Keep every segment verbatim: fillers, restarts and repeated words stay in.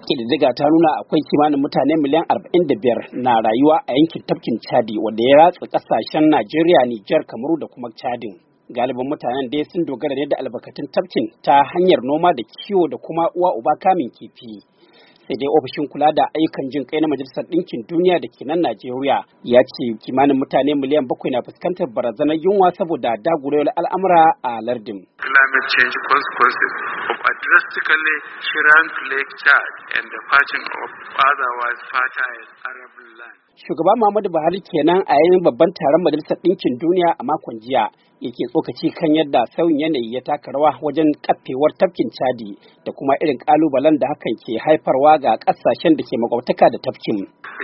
Ƙididdiga ta nuna akwai kimanin mutane miliyan arba'in da biyar na rayuwa a yankin tafkin Chadi wanda ya ratsa ƙasashen Najeriya, Nijar, Kamaru da kuma Chadin. Galibin mutanen dai sun dogara ne da albarkatun tafkin ta hanyar noma da kiwo da kuma uwa uba kamin kifi. Sai dai ofishin kula da ayyukan jin kai na Majalisar Ɗinkin Duniya da ke nan Najeriya ya ce kimanin mutane miliyan bakwai na fuskantar barazanar yunwa saboda dagurewar al'amura a lardin. Climate change consequences of a drastically shrunk Lake Chad and the patching of otherwise fertile arable land. Shugaba Muhammadu Buhari kenan a yayin babban taron Majalisar Ɗinkin Duniya a makon jiya yake tsokaci kan yadda sauyin yanayi ya taka rawa wajen kafewar tafkin Chadi da kuma irin kalubalen da hakan ke haifarwa ga kasashen da ke makwabtaka da tafkin.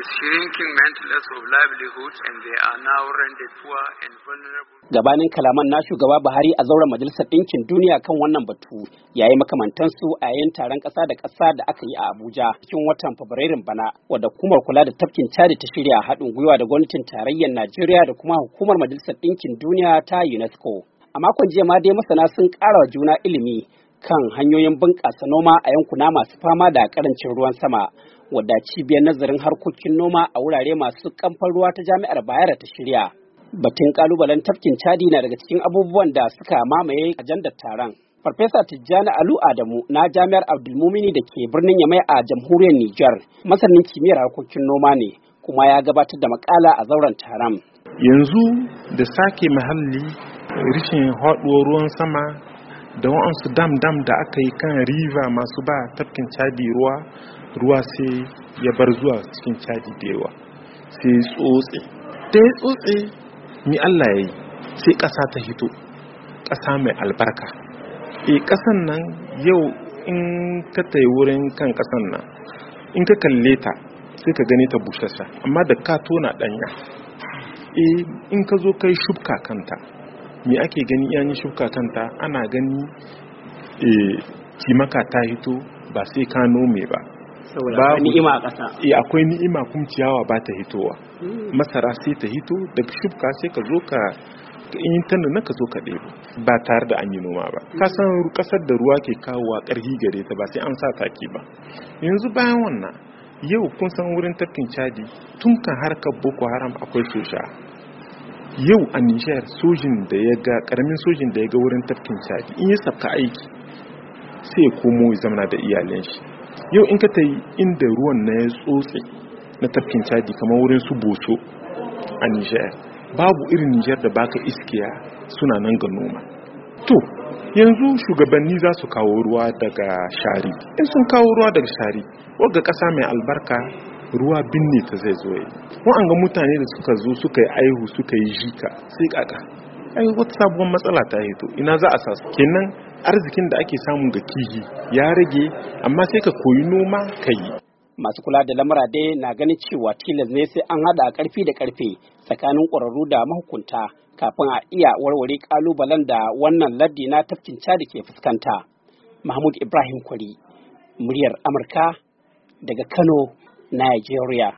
Gabanin kalaman na shugaba Buhari a zauren Majalisar Ɗinkin Duniya kan wannan batu yayi makamantansu a yayin taron ƙasa da ƙasa da aka yi a Abuja cikin watan Fabrairun bana, wadda hukumar kula da tafkin Chadi ta shirya haɗin gwiwa da gwamnatin tarayyar Najeriya da kuma hukumar Majalisar Ɗinkin Duniya ta UNESCO. A makon jiya ma dai masana sun ƙara wa juna ilimi kan hanyoyin bunƙasa noma a yankuna masu fama da ƙarancin ruwan sama, wadda cibiyar nazarin harkokin noma a wurare masu kamfan ruwa ta Jami'ar Bayero ta shirya. Batun ƙalubalen tafkin Chadi na daga cikin abubuwan da suka mamaye ajandar taron. Farfesa Tijjani Alu Adamu na Jami'ar Abdulmumini da ke birnin Yamai a jamhuriyar Nijar, masanin kimiyyar harkokin noma ne, kuma ya gabatar da makala a zauren taron. Yanzu da sake muhalli, rishin haɗuwar ruwan sama da wa'ansu dam-dam da aka yi kan riva masu ba tafkin Chadi ruwa, ruwa sai ya bar zuwa cikin Chadi da yawa, sai tsotse. Da ya tsotse, mi Allah ya yi, sai ƙasa ta hito, ƙasa mai albarka. E ƙasan nan yau in ka tayi wurin kan ƙasan nan, in ka kalle ta sai ka gani ta bushasha, amma da ka tona ɗanya. E in ka zo kai shubka kanta, me ake gani yayin shubka kanta ana gani e cimaka ta hito ba sai ka nome ba. Saboda ni'ima a ƙasa. E akwai ni'ima kuma ciyawa ba ta hitowa. Masara sai ta hito daga shubka sai ka zo ka in tana na ka zo ka ɗebo ba tare da an yi noma ba. Ka san ƙasar da ruwa ke kawowa ƙarfi gare ta ba sai an sa taki ba. Yanzu bayan wannan yau kun san wurin tafkin Chadi tun kan harkar Boko Haram akwai soja. Yau a Nijar sojin da ya ga ƙaramin sojin da ya ga wurin tafkin Chadi in ya sabka aiki sai ya komo ya zama da iyalan shi. Yau in ka ta yi inda ruwan na ya tsotse na tafkin Chadi kamar wurin su Boso a Nijar, babu irin Nijar da baka iskiya suna nan ga noma. To yanzu shugabanni za su kawo ruwa daga shari. In sun kawo ruwa daga shari, wadda ƙasa mai albarka ruwa binne ta zai zo yi. Wa'anga mutane da suka zo suka yi aihu suka yi jika sai kaka. Ai wata sabuwar matsala ta hito, ina za a sa su. Kenan arzikin da ake samu ga kihi ya rage, amma sai ka koyi noma ka yi. Masu kula da lamura dai na ganin cewa tilas ne sai an haɗa ƙarfi da ƙarfe tsakanin ƙwararru da mahukunta kafin a iya warware ƙalubalen da wannan lardi na tafkin Chadi ke fuskanta. Mahmud Ibrahim Kwari, muryar Amurka daga Kano, Nigeria.